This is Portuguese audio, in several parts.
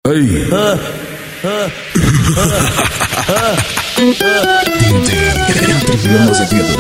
Aí. Adriano Azevedo.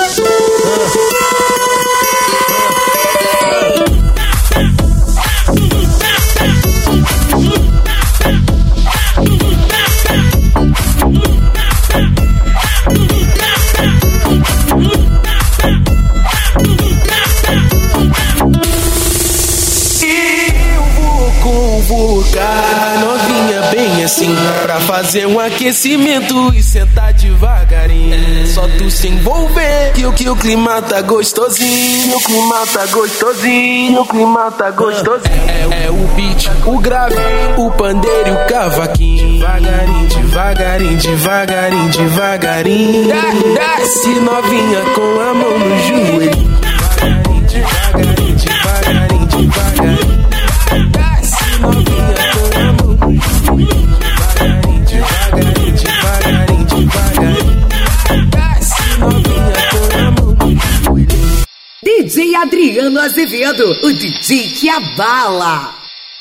Convocar novinha bem assim, pra fazer um aquecimento e sentar devagarinho. Só tu se envolver que o clima tá gostosinho. O clima tá gostosinho. O clima tá gostosinho. É o beat, o grave, o pandeiro e o cavaquinho. Devagarinho, devagarinho, devagarinho, devagarinho. Desce novinha com a mão no joelho. Devagarinho, devagarinho, devagarinho, devagarinho. DJ Adriano Azevedo, o DJ que abala.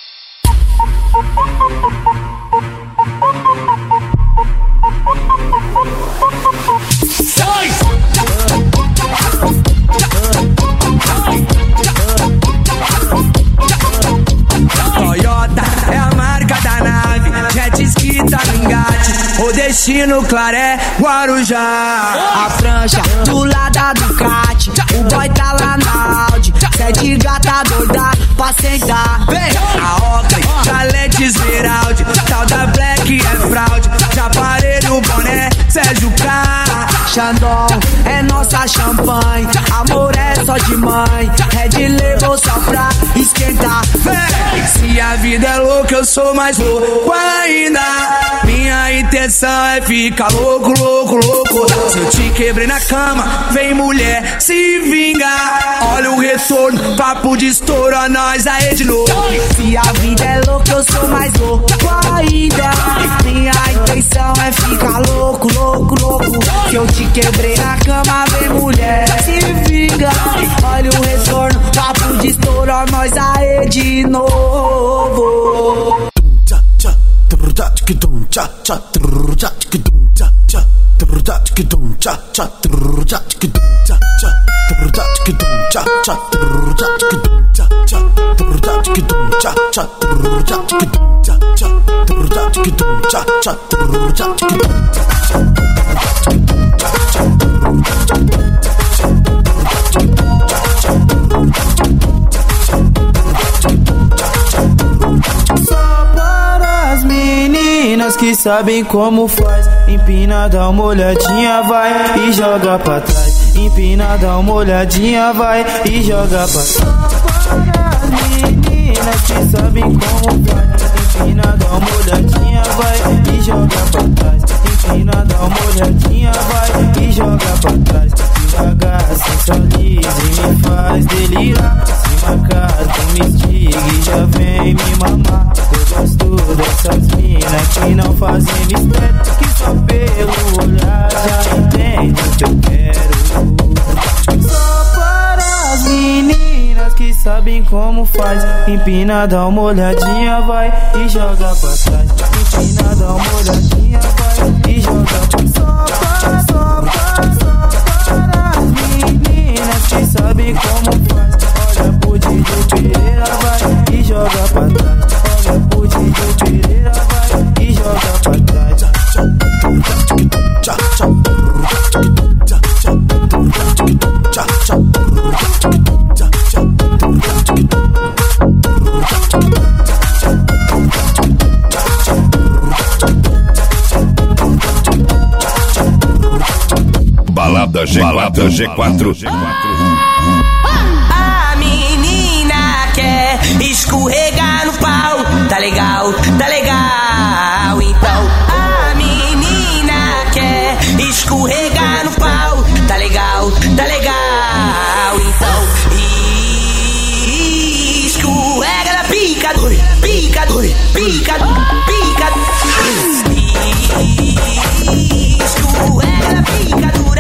Toyota é a marca da nave, jet ski tá no engate, o destino Claré, Guarujá. A prancha do lado da Ducati, o boy tá lá na Audi, sete gata doida pra sentar. Vem! A Oakley, Jalete Esmeralda, tal da Black é fraude, já parei no boné, Sérgio K. Xandão é nossa champanhe, amor é só de mãe, Red Label só pra esquentar. Vem! Se a vida é louca, eu sou mais louco ainda. Minha intenção é ficar louco, louco, louco. Se eu te quebrei na cama, vem mulher, se vinga. Olha o retorno, papo de estouro, a nós aí de novo. Se a vida é louca, eu sou mais louco ainda. Minha intenção é ficar louco, louco, louco. Se eu te quebrei na cama, vem mulher, se vinga. Olha o retorno, papo de estouro, a nós aí de novo. Que sabem como faz, empina, dá uma olhadinha, vai e joga pra trás. Empina, dá uma olhadinha, vai e joga pra trás. As meninas que sabem como faz, empina, dá uma olhadinha, vai e joga pra trás. Empina, dá uma olhadinha, vai e joga pra trás. Devagar, sensualiza e me faz delirar. Se marcar, tu me instiga e já vem me mamar. Eu gosto dessas minas que não fazem mistério, que só pelo olhar já entende o que eu quero. Só para as meninas que sabem como faz, empina, dá uma olhadinha, vai e joga pra trás. Empina, dá uma olhadinha, vai e joga pra trás. Só para as meninas que sabem como faz. Olha pro DJ Pereira, vai e joga pra trás. Olha pro DJ Pereira, vai e joga pra trás. Balada G4. A menina quer escorregar no pau, tá legal, tá legal. Então a menina quer escorregar no pau, tá legal, tá legal. Então escorrega na pica, pica, pica, pica. Escorrega na picadura,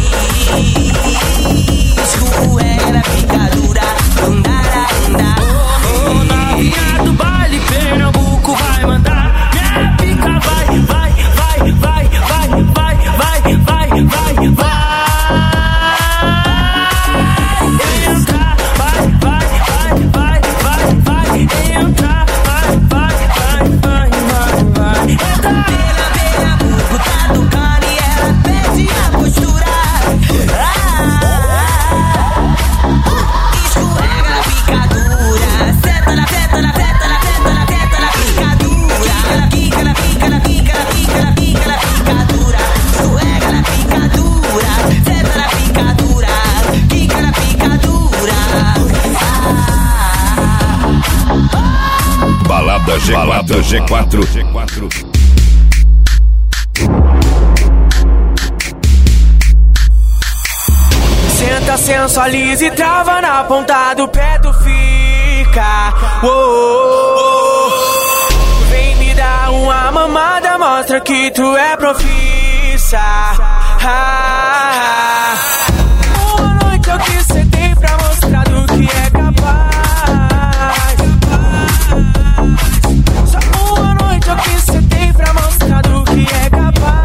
escorrega na picadura, G4. Senta, sensualiza e trava na ponta do pé, tu fica. Vem me dar uma mamada, mostra que tu é profissa. Uma noite é o que cê tem pra mostrar do que é capaz. Só uma noite é o que cê tem pra mostrar do que é capaz.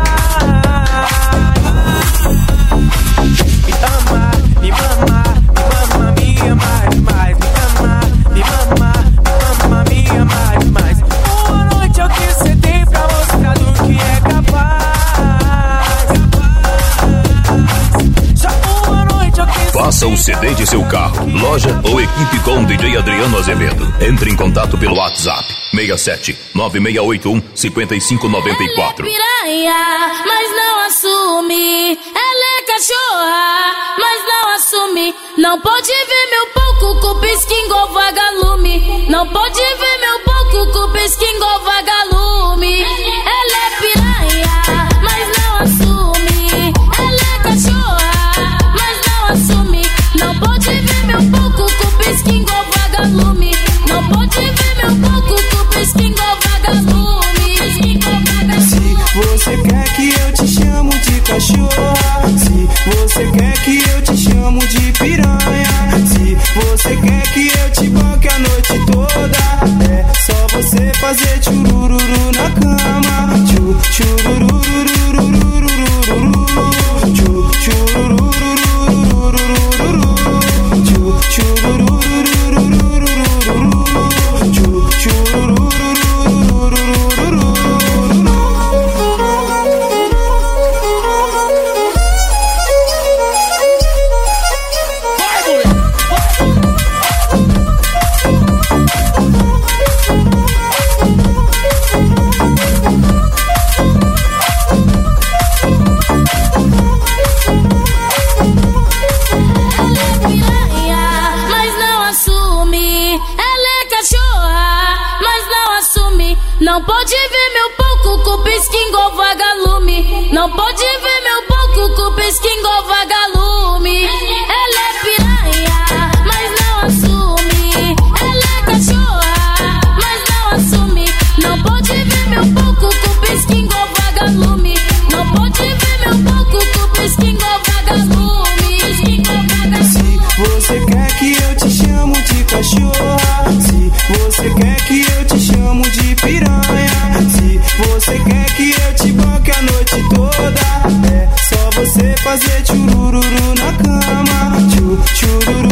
Me ama demais. Me ama demais. Uma noite é o que cê tem pra mostrar do que é capaz. Só uma noite é o que cê Faça o CD de seu carro, loja ou equipe com DJ Adriano Azevedo. Entre em contato pelo WhatsApp 67 9681 5594. Ela é piranha, mas não assume. Ela é cachorra, mas não assume. Não pode ver meu pouco com pisquinho igual vagalume. Não pode ver meu pouco com pisquinho igual vagalume. Ela é piranha, mas não assume. Ela é cachorra, mas não assume. Não pode ver meu pouco com pisquinho igual vagalume. Não pode ver meu pouco com pisquinho igual vagalume. Se você quer que eu te chamo de cachorra, se você quer que eu te chamo de piranha, se você quer que eu te banque a noite toda, é só você fazer tchurururu na cama. Não pode ver meu pouco com pisquinho igual vagalume. Não pode ver meu pouco com pisquinho igual vagalume. Ela é piranha, mas não assume. Ela é cachorra, mas não assume. Não pode ver meu pouco com pisquinho igual vagalume. Não pode ver meu pouco com pisquinho igual vagalume. Se você quer que eu te chamo de cachorra, se você quer que eu te chamo de piranha, se você quer que eu te banque a noite toda, é só você fazer tchurururu na cama. Tchururu.